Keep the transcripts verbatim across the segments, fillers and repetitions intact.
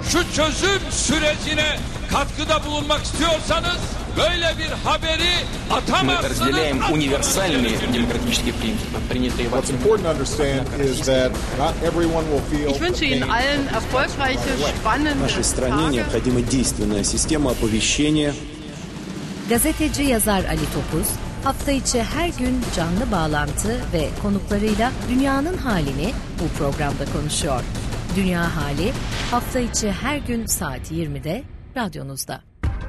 şu çözüm sürecine katkıda bulunmak istiyorsanız böyle bir haberi atamazsınız. Мы разделяем универсальные демократические принципы, принятые в What's important to understand is that not everyone will feel. Ich wünsche Ihnen allen erfolgreiche, spannende В нашей стране необходима действенная система оповещения. Gazeteci yazar Ali Topuz, hafta içi her gün canlı bağlantı ve konuklarıyla dünyanın halini bu programda konuşuyor. Dünya Hali, hafta içi her gün saat yirmide radyonuzda.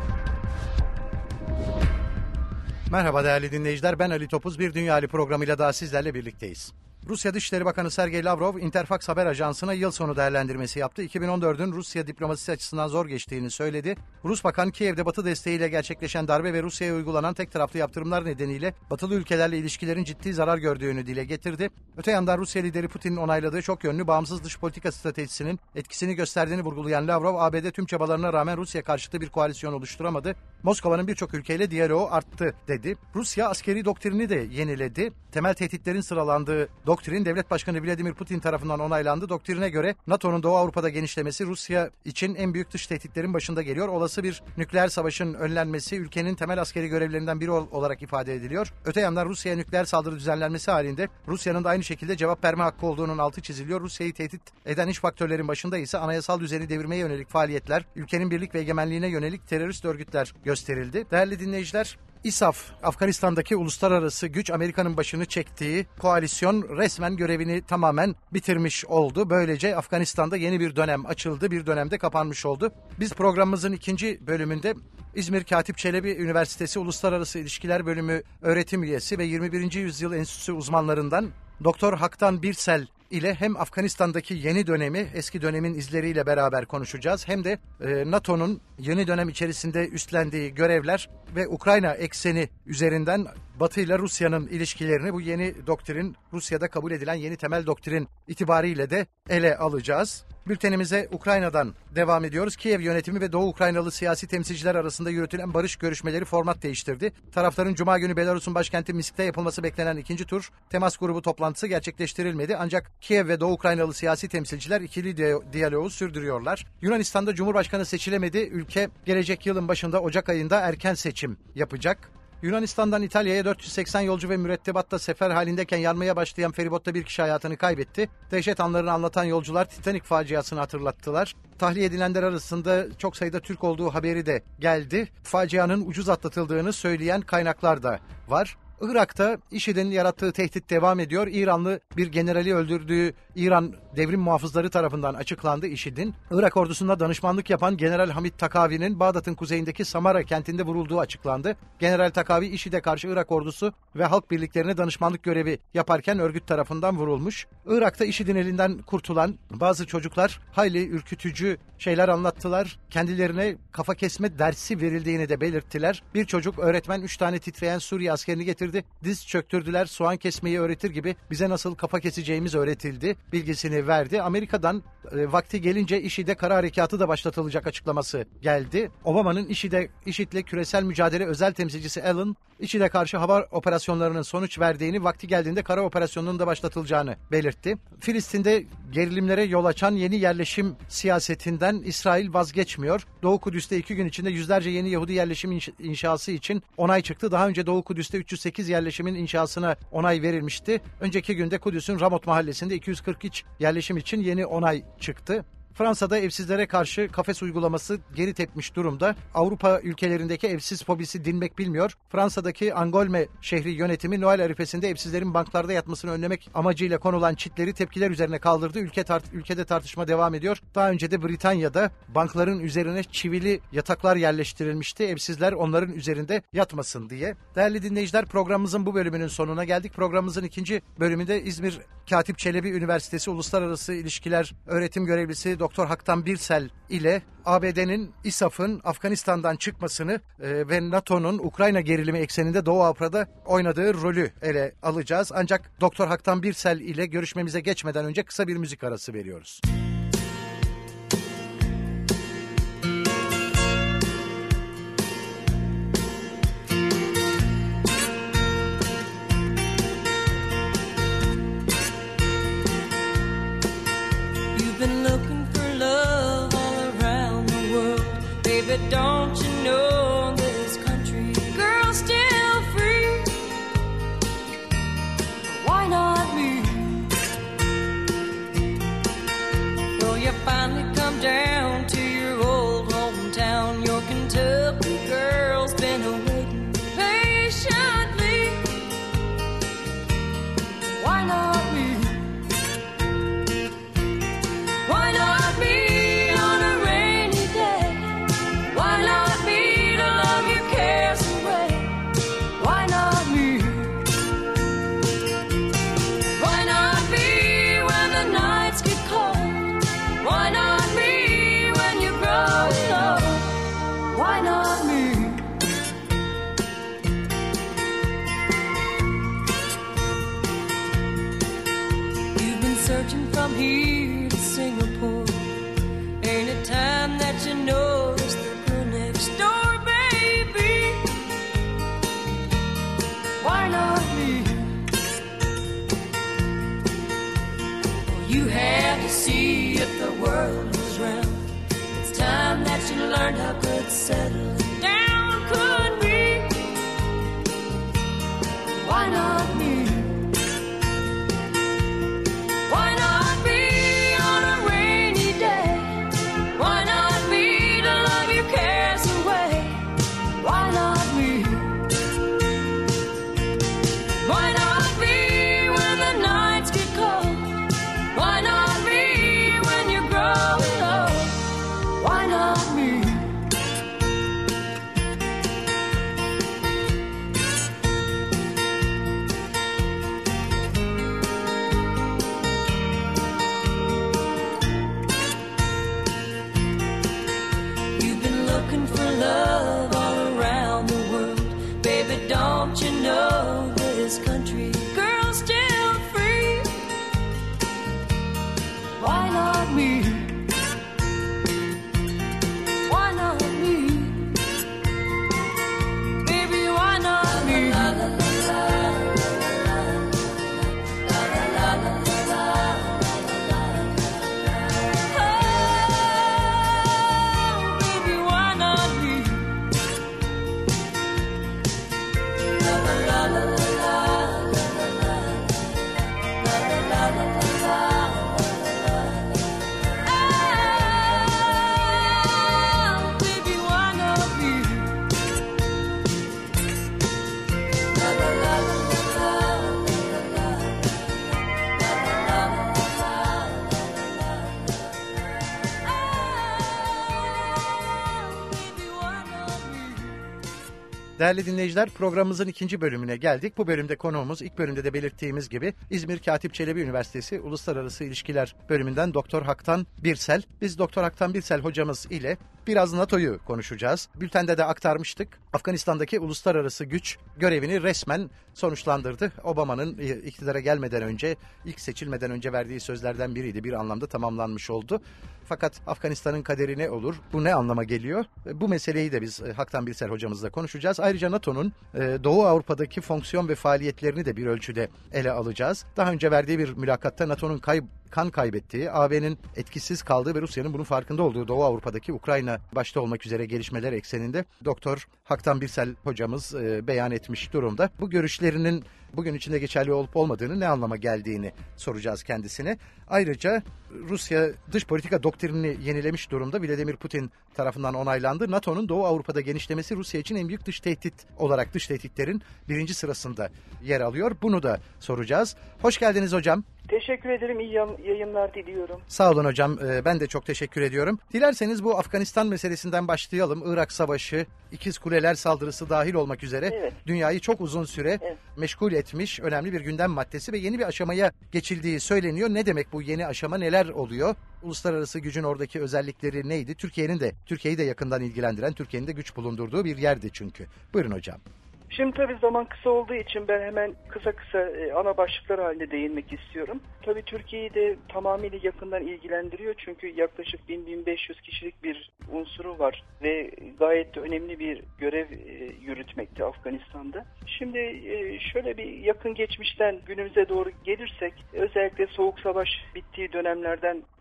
Merhaba değerli dinleyiciler, ben Ali Topuz. Bir Dünya Hali programıyla daha sizlerle birlikteyiz. Rusya Dışişleri Bakanı Sergey Lavrov, Interfax haber ajansına yıl sonu değerlendirmesi yaptı. iki bin on dördün Rusya diplomasisi açısından zor geçtiğini söyledi. Rus Bakan, Kiev'de Batı desteğiyle gerçekleşen darbe ve Rusya'ya uygulanan tek taraflı yaptırımlar nedeniyle Batılı ülkelerle ilişkilerin ciddi zarar gördüğünü dile getirdi. Öte yandan Rusya lideri Putin'in onayladığı çok yönlü bağımsız dış politika stratejisinin etkisini gösterdiğini vurgulayan Lavrov, A B D tüm çabalarına rağmen Rusya karşıtı bir koalisyon oluşturamadı. Moskova'nın birçok ülkeyle diyaloğu arttı dedi. Rusya askeri doktrini de yeniledi. Temel tehditlerin sıralandığı doktrin Devlet Başkanı Vladimir Putin tarafından onaylandı. Doktrine göre NATO'nun Doğu Avrupa'da genişlemesi Rusya için en büyük dış tehditlerin başında geliyor. Olası bir nükleer savaşın önlenmesi ülkenin temel askeri görevlerinden biri olarak ifade ediliyor. Öte yandan Rusya'ya nükleer saldırı düzenlenmesi halinde Rusya'nın da aynı şekilde cevap verme hakkı olduğunun altı çiziliyor. Rusya'yı tehdit eden iç faktörlerin başında ise anayasal düzeni devirmeye yönelik faaliyetler, ülkenin birlik ve egemenliğine yönelik terörist örgütler gösterildi. Değerli dinleyiciler, İSAF, Afganistan'daki uluslararası güç, Amerika'nın başını çektiği koalisyon resmen görevini tamamen bitirmiş oldu. Böylece Afganistan'da yeni bir dönem açıldı, bir dönemde kapanmış oldu. Biz programımızın ikinci bölümünde İzmir Katip Çelebi Üniversitesi Uluslararası İlişkiler Bölümü öğretim üyesi ve yirmi birinci yüzyıl enstitüsü uzmanlarından Doktor Haktan Birsel ile hem Afganistan'daki yeni dönemi, eski dönemin izleriyle beraber konuşacağız. Hem de e, NATO'nun yeni dönem içerisinde üstlendiği görevler ve Ukrayna ekseni üzerinden Batı ile Rusya'nın ilişkilerini, bu yeni doktrin, Rusya'da kabul edilen yeni temel doktrin itibariyle de ele alacağız. Bültenimize Ukrayna'dan devam ediyoruz. Kiev yönetimi ve Doğu Ukraynalı siyasi temsilciler arasında yürütülen barış görüşmeleri format değiştirdi. Tarafların Cuma günü Belarus'un başkenti Minsk'te yapılması beklenen ikinci tur temas grubu toplantısı gerçekleştirilmedi. Ancak Kiev ve Doğu Ukraynalı siyasi temsilciler ikili diyaloğu sürdürüyorlar. Yunanistan'da Cumhurbaşkanı seçilemedi. Ülke gelecek yılın başında Ocak ayında erken seçim yapacak. Yunanistan'dan İtalya'ya dört yüz seksen yolcu ve mürettebatta sefer halindeyken yanmaya başlayan feribotta bir kişi hayatını kaybetti. Dehşet anlarını anlatan yolcular Titanic faciasını hatırlattılar. Tahliye edilenler arasında çok sayıda Türk olduğu haberi de geldi. Facianın ucuz atlatıldığını söyleyen kaynaklar da var. Irak'ta IŞİD'in yarattığı tehdit devam ediyor. İranlı bir generali öldürdüğü İran devrim muhafızları tarafından açıklandı IŞİD'in. Irak ordusunda danışmanlık yapan General Hamid Takavi'nin Bağdat'ın kuzeyindeki Samara kentinde vurulduğu açıklandı. General Takavi, IŞİD'e karşı Irak ordusu ve halk birliklerine danışmanlık görevi yaparken örgüt tarafından vurulmuş. Irak'ta IŞİD'in elinden kurtulan bazı çocuklar hayli ürkütücü şeyler anlattılar. Kendilerine kafa kesme dersi verildiğini de belirttiler. Bir çocuk, öğretmen üç tane titreyen Suriye askerini getirdi. Diz çöktürdüler, soğan kesmeyi öğretir gibi bize nasıl kafa keseceğimiz öğretildi bilgisini verdi. Amerika'dan e, vakti gelince IŞİD'e kara harekatı da başlatılacak açıklaması geldi. Obama'nın IŞİD'e IŞİD'le küresel mücadele özel temsilcisi Allen, IŞİD'e karşı hava operasyonlarının sonuç verdiğini, vakti geldiğinde kara operasyonunun da başlatılacağını belirtti. Filistin'de gerilimlere yol açan yeni yerleşim siyasetinden İsrail vazgeçmiyor. Doğu Kudüs'te iki gün içinde yüzlerce yeni Yahudi yerleşim inş- inşası için onay çıktı. Daha önce Doğu Kudüs'te üç yüz sekiz yerleşimin inşasına onay verilmişti. Önceki günde Kudüs'ün Ramot mahallesinde iki yüz kırk üç yerleşim için yeni onay çıktı. Fransa'da evsizlere karşı kafes uygulaması geri tepmiş durumda. Avrupa ülkelerindeki evsiz fobisi dinmek bilmiyor. Fransa'daki Angolme şehri yönetimi Noel arifesinde evsizlerin banklarda yatmasını önlemek amacıyla konulan çitleri tepkiler üzerine kaldırdı. Ülke tart- ülkede tartışma devam ediyor. Daha önce de Britanya'da bankların üzerine çivili yataklar yerleştirilmişti. Evsizler onların üzerinde yatmasın diye. Değerli dinleyiciler, programımızın bu bölümünün sonuna geldik. Programımızın ikinci bölümünde İzmir Katip Çelebi Üniversitesi Uluslararası İlişkiler Öğretim Görevlisi Doktor Haktan Birsel ile A B D'nin İSAF'ın Afganistan'dan çıkmasını e, ve NATO'nun Ukrayna gerilimi ekseninde Doğu Avrupa'da oynadığı rolü ele alacağız. Ancak Doktor Haktan Birsel ile görüşmemize geçmeden önce kısa bir müzik arası veriyoruz. Been looking for love all around. Baby, don't you know this country girl's still free? Why not me? Well, you finally come down to your old hometown. Your Kentucky girl's been awaiting patiently. Why not me? Why not me on a rainy day? Why not me to love your cares away? Why not me? Why not me when the nights get cold? Why not me when you grow old? Why not me? You've been searching from here to Singapore. Ain't it time that you notice the girl next door, baby? Why not me? You had to see if the world was round. It's time that you learned how good settling down could be. Why not me? Why not me on a rainy day? Why not me to love your cares away? Why not me? Why not me when the nights get cold? Why not me when you're growing old? Why not me? You've been looking for love all around the world. Baby, don't you know this country girl's still free? Why not me? Why not me? Baby, why not me? Oh, baby, why not me? Oh, baby, why not me? Değerli dinleyiciler, programımızın ikinci bölümüne geldik. Bu bölümde konuğumuz, ilk bölümde de belirttiğimiz gibi İzmir Katip Çelebi Üniversitesi Uluslararası İlişkiler Bölümünden Doktor Haktan Birsel. Biz Doktor Haktan Birsel hocamız ile biraz NATO'yu konuşacağız. Bültende de aktarmıştık. Afganistan'daki uluslararası güç görevini resmen sonuçlandırdı. Obama'nın iktidara gelmeden önce, ilk seçilmeden önce verdiği sözlerden biriydi. Bir anlamda tamamlanmış oldu. Fakat Afganistan'ın kaderi ne olur? Bu ne anlama geliyor? Bu meseleyi de biz Haktan Birsel hocamızla konuşacağız. Ayrıca NATO'nun Doğu Avrupa'daki fonksiyon ve faaliyetlerini de bir ölçüde ele alacağız. Daha önce verdiği bir mülakatta NATO'nun kayb kan kaybettiği, A B'nin etkisiz kaldığı ve Rusya'nın bunun farkında olduğu Doğu Avrupa'daki Ukrayna başta olmak üzere gelişmeler ekseninde Doktor Haktan Birsel hocamız e, beyan etmiş durumda. Bu görüşlerinin bugün içinde geçerli olup olmadığını, ne anlama geldiğini soracağız kendisine. Ayrıca Rusya dış politika doktrinini yenilemiş durumda. Vladimir Putin tarafından onaylandı. NATO'nun Doğu Avrupa'da genişlemesi Rusya için en büyük dış tehdit olarak dış tehditlerin birinci sırasında yer alıyor. Bunu da soracağız. Hoş geldiniz hocam. Teşekkür ederim. İyi yayınlar diliyorum. Sağ olun hocam. Ben de çok teşekkür ediyorum. Dilerseniz bu Afganistan meselesinden başlayalım. Irak Savaşı, İkiz Kuleler saldırısı dahil olmak üzere evet. dünyayı çok uzun süre evet. meşgul etmiş önemli bir gündem maddesi ve yeni bir aşamaya geçildiği söyleniyor. Ne demek bu yeni aşama? Neler oluyor? Uluslararası gücün oradaki özellikleri neydi? Türkiye'nin de Türkiye'yi de yakından ilgilendiren, Türkiye'nin de güç bulundurduğu bir yerdi çünkü. Buyurun hocam. Şimdi tabii zaman kısa olduğu için ben hemen kısa kısa e, ana başlıklar halinde değinmek istiyorum. Tabii Türkiye'yi de tamamıyla yakından ilgilendiriyor çünkü yaklaşık bin bin beş yüz kişilik bir unsuru var ve gayet de önemli bir görev e, yürütmekte Afganistan'da. Şimdi e, şöyle bir yakın geçmişten günümüze doğru gelirsek, özellikle Soğuk Savaş bittiği dönemlerden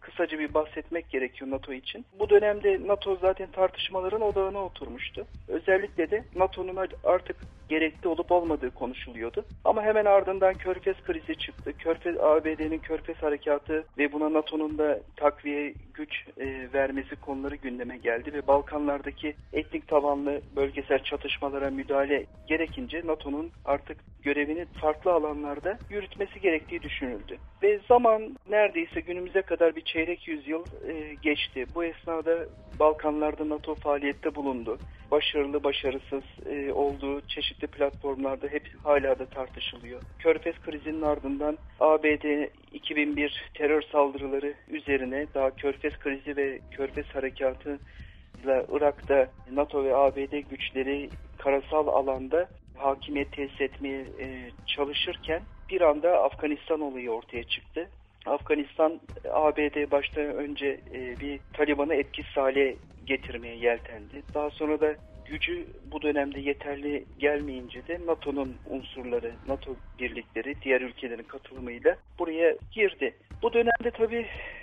kısaca bir bahsetmek gerekiyor NATO için. Bu dönemde NATO zaten tartışmaların odağına oturmuştu. Özellikle de NATO'nun artık gerekli olup olmadığı konuşuluyordu. Ama hemen ardından Körfez krizi çıktı. Körfez, A B D'nin Körfez harekatı ve buna NATO'nun da takviye güç e, vermesi konuları gündeme geldi ve Balkanlardaki etnik tabanlı bölgesel çatışmalara müdahale gerekince NATO'nun artık görevini farklı alanlarda yürütmesi gerektiği düşünüldü. Ve zaman neredeyse günümüze kadar bir çeyrek yüzyıl e, geçti. Bu esnada Balkanlarda NATO faaliyette bulundu. Başarılı, başarısız e, olduğu çeşitli platformlarda hep hala da tartışılıyor. Körfez krizinin ardından A B D iki bin bir terör saldırıları üzerine daha Körfez krizi ve Körfez harekatı ile Irak'ta NATO ve A B D güçleri karasal alanda hakimiyet tesis etmeye e, çalışırken bir anda Afganistan olayı ortaya çıktı. Afganistan, A B D başta önce e, bir Taliban'ı etkisiz hale getirmeye yeltendi. Daha sonra da gücü bu dönemde yeterli gelmeyince de NATO'nun unsurları, NATO birlikleri diğer ülkelerin katılımıyla buraya girdi. Bu dönemde tabii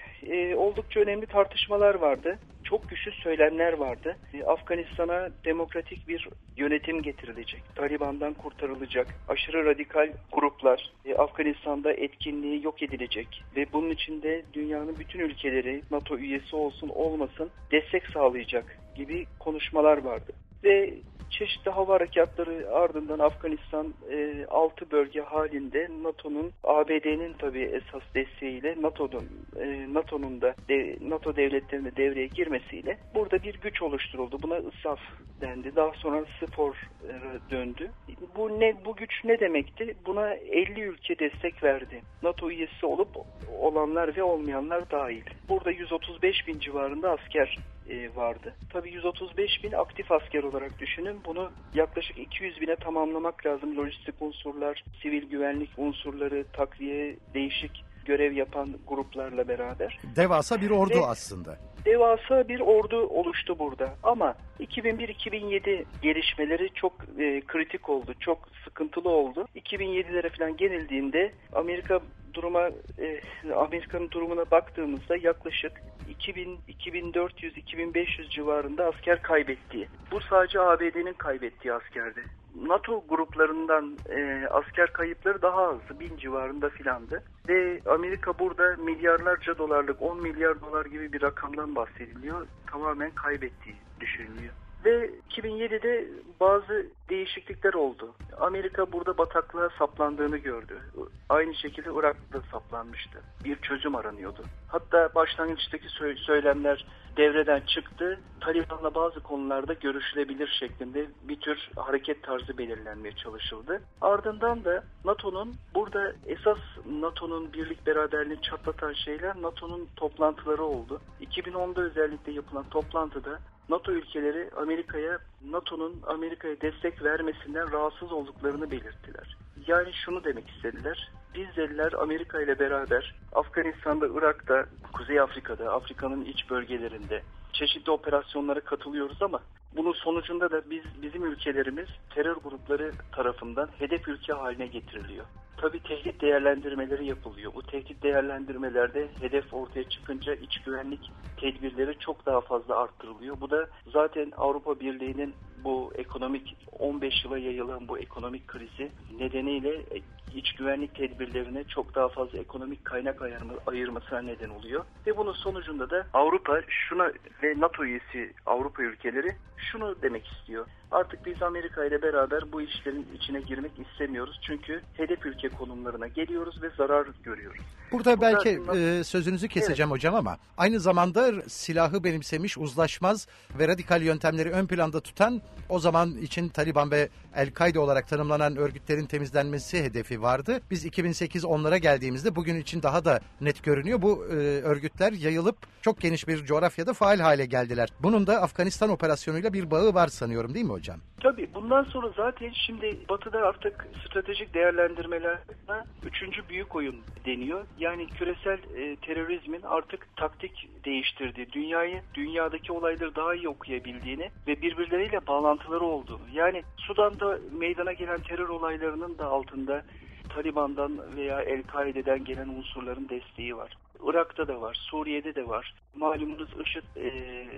e, oldukça önemli tartışmalar vardı. Çok güçlü söylemler vardı. E, Afganistan'a demokratik bir yönetim getirilecek. Taliban'dan kurtarılacak. Aşırı radikal gruplar e, Afganistan'da etkinliği yok edilecek. Ve bunun için de dünyanın bütün ülkeleri NATO üyesi olsun olmasın destek sağlayacak gibi konuşmalar vardı. Ve çeşitli hava harekatları ardından Afganistan e, altı bölge halinde NATO'nun, A B D'nin tabii esas desteğiyle NATO'nun e, NATO'nun da de, NATO devletlerinin devreye girmesiyle burada bir güç oluşturuldu. Buna I S A F dendi. Daha sonra SFOR e, döndü. Bu ne bu güç ne demekti? Buna elli ülke destek verdi. NATO üyesi olup olanlar ve olmayanlar dahil. Burada yüz otuz beş bin civarında asker vardı. Tabii yüz otuz beş bin aktif asker olarak düşünün. Bunu yaklaşık iki yüz bine tamamlamak lazım. Lojistik unsurlar, sivil güvenlik unsurları, takviye, değişik görev yapan gruplarla beraber. Devasa bir ordu Ve aslında. Devasa bir ordu oluştu burada. Ama iki bin bir iki bin yedi gelişmeleri çok e, kritik oldu. Çok sıkıntılı oldu. iki bin yedilere falan gelindiğinde Amerika duruma e, Amerika'nın durumuna baktığımızda yaklaşık iki bin iki bin dört yüz iki bin beş yüz civarında asker kaybettiği. Bu sadece A B D'nin kaybettiği askerdi. NATO gruplarından e, asker kayıpları daha azdı. Bin civarında filandı. Ve Amerika burada milyarlarca dolarlık, on milyar dolar gibi bir rakamdan bahsediliyor. Tamamen kaybettiği düşünülüyor. Ve iki bin yedide bazı değişiklikler oldu. Amerika burada bataklığa saplandığını gördü. Aynı şekilde Irak'ta saplanmıştı. Bir çözüm aranıyordu. Hatta başlangıçtaki söylemler devreden çıktı. Taliban'la bazı konularda görüşülebilir şeklinde bir tür hareket tarzı belirlenmeye çalışıldı. Ardından da NATO'nun burada esas NATO'nun birlik beraberliğini çatlatan şeyler NATO'nun toplantıları oldu. iki bin onda özellikle yapılan toplantıda NATO ülkeleri Amerika'ya, NATO'nun Amerika'ya destek vermesinden rahatsız olduklarını belirttiler. Yani şunu demek istediler. Biz dediler Amerika ile beraber Afganistan'da, Irak'ta, Kuzey Afrika'da, Afrika'nın iç bölgelerinde çeşitli operasyonlara katılıyoruz ama bunun sonucunda da biz bizim ülkelerimiz terör grupları tarafından hedef ülke haline getiriliyor. Tabii tehdit değerlendirmeleri yapılıyor. Bu tehdit değerlendirmelerde hedef ortaya çıkınca iç güvenlik tedbirleri çok daha fazla arttırılıyor. Bu da zaten Avrupa Birliği'nin bu ekonomik on beş yıla yayılan bu ekonomik krizi nedeniyle iç güvenlik tedbirlerine çok daha fazla ekonomik kaynak ayırmasına neden oluyor. Ve bunun sonucunda da Avrupa şuna ve NATO üyesi Avrupa ülkeleri şunu demek istiyor. Artık biz Amerika ile beraber bu işlerin içine girmek istemiyoruz. Çünkü hedef ülke konumlarına geliyoruz ve zarar görüyoruz. Burada Bu belki da, e, sözünüzü keseceğim evet. hocam ama aynı zamanda silahı benimsemiş, uzlaşmaz ve radikal yöntemleri ön planda tutan o zaman için Taliban ve El-Kaide olarak tanımlanan örgütlerin temizlenmesi hedefi vardı. Biz iki bin sekiz onlara geldiğimizde bugün için daha da net görünüyor. Bu e, örgütler yayılıp çok geniş bir coğrafyada faal hale geldiler. Bunun da Afganistan operasyonuyla bir bağı var sanıyorum, değil mi hocam? Tabii bundan sonra zaten şimdi Batı'da artık stratejik değerlendirmelerle üçüncü büyük oyun deniyor. Yani küresel e, terörizmin artık taktik değiştirdiği, dünyayı, dünyadaki olayları daha iyi okuyabildiğini ve birbirleriyle bağlantıları olduğunu. Yani Sudan'da meydana gelen terör olaylarının da altında Taliban'dan veya El-Kaide'den gelen unsurların desteği var. Irak'ta da var, Suriye'de de var. Malumunuz IŞİD e,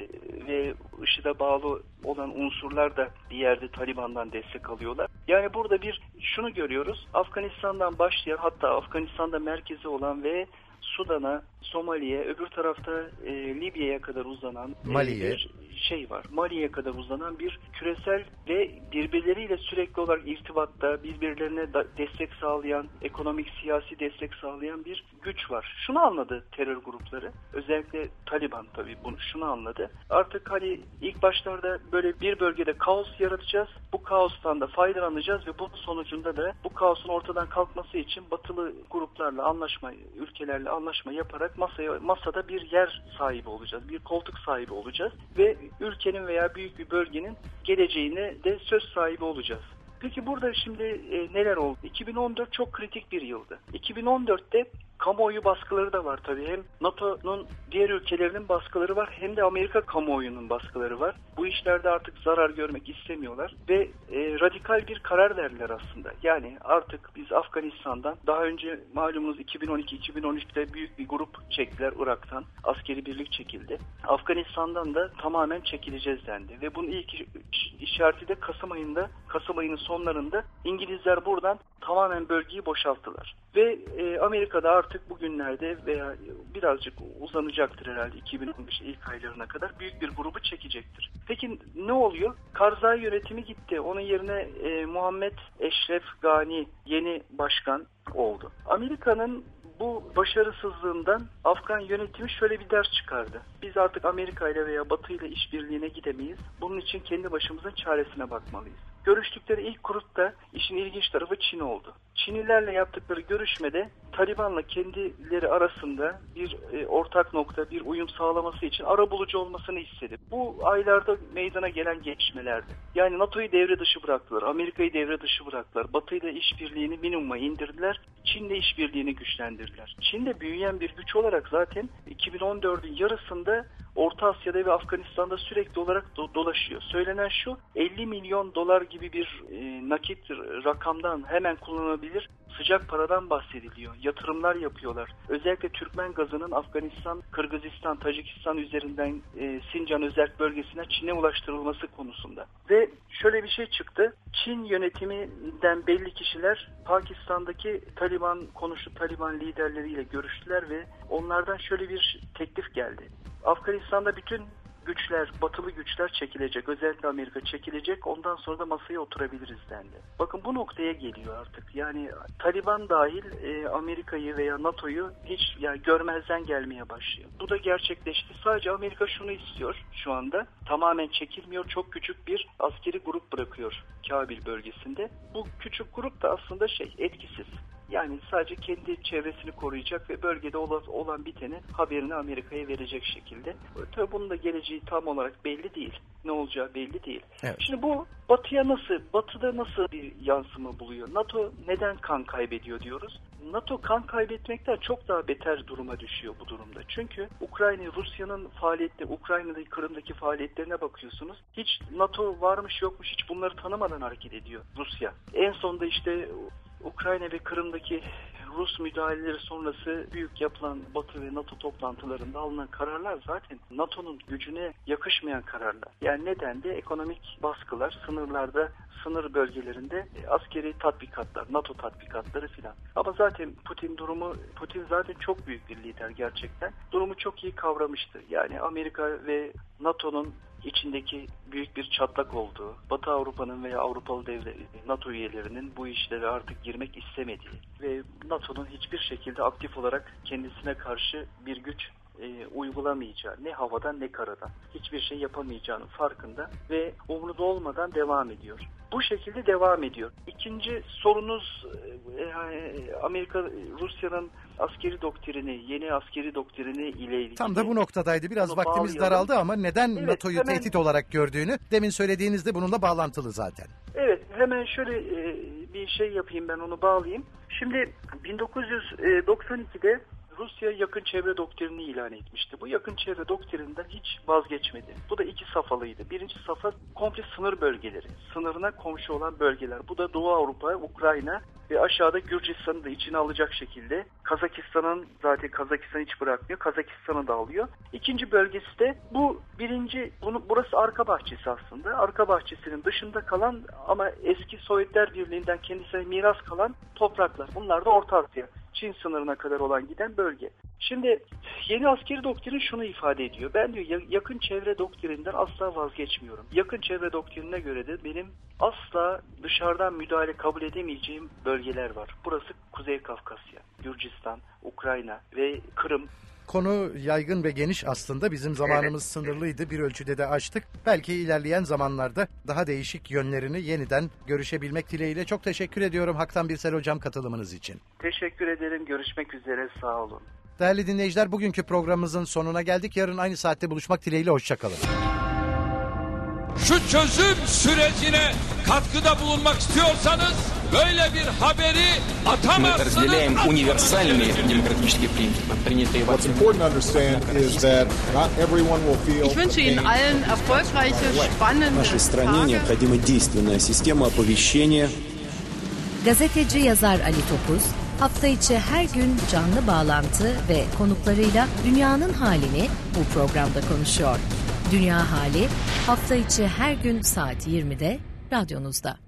ve IŞİD'e bağlı olan unsurlar da bir yerde Taliban'dan destek alıyorlar. Yani burada bir şunu görüyoruz. Afganistan'dan başlayan, hatta Afganistan'da merkezi olan ve Sudan'a, Somali'ye, öbür tarafta e, Libya'ya kadar uzanan Mali'ye. E, bir şey var. Mali'ye kadar uzanan bir küresel ve birbirleriyle sürekli olarak irtibatta, birbirlerine da destek sağlayan, ekonomik, siyasi destek sağlayan bir güç var. Şunu anladı terör grupları, özellikle Taliban tabii bunu şunu anladı. Artık hani ilk başlarda böyle bir bölgede kaos yaratacağız, bu kaostan da faydalanacağız ve bunun sonucunda da bu kaosun ortadan kalkması için batılı gruplarla anlaşma, ülkelerle anlaşma yaparak masaya masada bir yer sahibi olacağız, bir koltuk sahibi olacağız ve ülkenin veya büyük bir bölgenin geleceğine de söz sahibi olacağız. Peki burada şimdi e, neler oldu? iki bin on dört çok kritik bir yıldı. iki bin on dörtte kamuoyu baskıları da var tabii. Hem NATO'nun diğer ülkelerinin baskıları var hem de Amerika kamuoyunun baskıları var. Bu işlerde artık zarar görmek istemiyorlar ve e, radikal bir karar verdiler aslında. Yani artık biz Afganistan'dan, daha önce malumunuz iki bin on iki iki bin on üçte büyük bir grup çektiler Irak'tan. Askeri birlik çekildi. Afganistan'dan da tamamen çekileceğiz dendi. Ve bunun ilk işareti de Kasım ayında, Kasım ayının sonlarında İngilizler buradan tamamen bölgeyi boşalttılar. Ve e, Amerika'da artık bugünlerde veya birazcık uzanacaktır herhalde iki bin on beş ilk aylarına kadar büyük bir grubu çekecektir. Peki ne oluyor? Karzai yönetimi gitti. Onun yerine e, Muhammed Eşref Gani yeni başkan oldu. Amerika'nın bu başarısızlığından Afgan yönetimi şöyle bir ders çıkardı. Biz artık Amerika ile veya Batı ile işbirliğine gidemeyiz. Bunun için kendi başımızın çaresine bakmalıyız. Görüştükleri ilk grupta işin ilginç tarafı Çin oldu. Çinlilerle yaptıkları görüşmede Taliban'la kendileri arasında bir e, ortak nokta, bir uyum sağlaması için arabulucu olmasını istedi. Bu aylarda meydana gelen gelişmelerdi. Yani NATO'yu devre dışı bıraktılar, Amerika'yı devre dışı bıraktılar, Batı ile işbirliğini minimuma indirdiler, Çin'le işbirliğini güçlendirdiler. Çin'de büyüyen bir güç olarak zaten iki bin on dördün yarısında Orta Asya'da ve Afganistan'da sürekli olarak do- dolaşıyor. Söylenen şu, elli milyon dolar gibi bir e, nakit rakamdan hemen kullanılabilir sıcak paradan bahsediliyor. Yatırımlar yapıyorlar. Özellikle Türkmen gazının Afganistan, Kırgızistan, Tacikistan üzerinden e, Sincan özerk bölgesine Çin'e ulaştırılması konusunda. Ve şöyle bir şey çıktı. Çin yönetiminden belli kişiler Pakistan'daki Taliban konuştu, Taliban liderleriyle görüştüler ve onlardan şöyle bir teklif geldi. Afganistan'da bütün güçler, batılı güçler çekilecek. Özellikle Amerika çekilecek. Ondan sonra da masaya oturabiliriz dendi. Bakın bu noktaya geliyor artık. Yani Taliban dahil e, Amerika'yı veya NATO'yu hiç yani görmezden gelmeye başlıyor. Bu da gerçekleşti. Sadece Amerika şunu istiyor şu anda. Tamamen çekilmiyor. Çok küçük bir askeri grup bırakıyor Kabil bölgesinde. Bu küçük grup da aslında şey etkisiz. Yani sadece kendi çevresini koruyacak ve bölgede olan biteni haberini Amerika'ya verecek şekilde. Tabii bunun da geleceği tam olarak belli değil. Ne olacağı belli değil. Evet. Şimdi bu Batı'ya nasıl, Batı'da nasıl bir yansıma buluyor? NATO neden kan kaybediyor diyoruz? NATO kan kaybetmekten çok daha beter duruma düşüyor bu durumda. Çünkü Ukrayna, Rusya'nın faaliyetleri, Ukrayna'daki, Kırım'daki faaliyetlerine bakıyorsunuz. Hiç NATO varmış yokmuş hiç bunları tanımadan hareket ediyor Rusya. En sonunda işte Ukrayna ve Kırım'daki Rus müdahaleleri sonrası büyük yapılan Batı ve NATO toplantılarında alınan kararlar zaten NATO'nun gücüne yakışmayan kararlar. Yani neden de ekonomik baskılar, sınırlarda, sınır bölgelerinde askeri tatbikatlar, NATO tatbikatları filan. Ama zaten Putin durumu, Putin zaten çok büyük bir lider gerçekten. Durumu çok iyi kavramıştı. Yani Amerika ve NATO'nun içindeki büyük bir çatlak olduğu, Batı Avrupa'nın veya Avrupalı devlet, NATO üyelerinin bu işlere artık girmek istemediği ve NATO'nun hiçbir şekilde aktif olarak kendisine karşı bir güç e, uygulamayacağı, ne havadan ne karadan hiçbir şey yapamayacağının farkında ve umurunda olmadan devam ediyor. Bu şekilde devam ediyor. İkinci sorunuz e, Amerika, Rusya'nın askeri doktrini, yeni askeri doktrini ile ilgili. Tam da bu noktadaydı. Biraz Onu vaktimiz bağlayalım. daraldı ama neden evet, NATO'yu hemen, tehdit olarak gördüğünü demin söylediğinizde bununla bağlantılı zaten. Evet, hemen şöyle e, bir şey yapayım, ben onu bağlayayım. Şimdi bin dokuz yüz doksan ikide Rusya yakın çevre doktrinini ilan etmişti. Bu yakın çevre doktrininden hiç vazgeçmedi. Bu da iki safhalıydı. Birinci safha komple sınır bölgeleri. Sınırına komşu olan bölgeler. Bu da Doğu Avrupa, Ukrayna ve aşağıda Gürcistan'ı da içine alacak şekilde. Kazakistan'ın zaten Kazakistan hiç bırakmıyor. Kazakistan'ı da alıyor. İkinci bölgesi de bu birinci, bunu, burası arka bahçesi aslında. Arka bahçesinin dışında kalan ama eski Sovyetler Birliği'nden kendisine miras kalan topraklar. Bunlar da Orta Asya, Çin sınırına kadar olan giden bölge. Şimdi yeni askeri doktrin şunu ifade ediyor. Ben diyor yakın çevre doktrininden asla vazgeçmiyorum. Yakın çevre doktrinine göre de benim asla dışarıdan müdahale kabul edemeyeceğim bölgeler var. Burası Kuzey Kafkasya, Gürcistan, Ukrayna ve Kırım. Konu yaygın ve geniş aslında. Bizim zamanımız evet. sınırlıydı. Bir ölçüde de açtık. Belki ilerleyen zamanlarda daha değişik yönlerini yeniden görüşebilmek dileğiyle. Çok teşekkür ediyorum Haktan Birsel Hocam katılımınız için. Teşekkür ederim. Görüşmek üzere. Sağ olun. Değerli dinleyiciler, bugünkü programımızın sonuna geldik. Yarın aynı saatte buluşmak dileğiyle. Hoşçakalın. Şu çözüm sürecine katkıda bulunmak istiyorsanız böyle bir haberi atamazsınız. What's important to understand is that not everyone will feel Ich wünsche Ihnen allen erfolgreiche, spannende В нашей стране необходима действенная система оповещения. Gazeteci yazar Ali Topuz, hafta içi her gün canlı bağlantı ve konuklarıyla dünyanın halini bu programda konuşuyor. Dünya Hali, hafta içi her gün saat yirmide radyonuzda.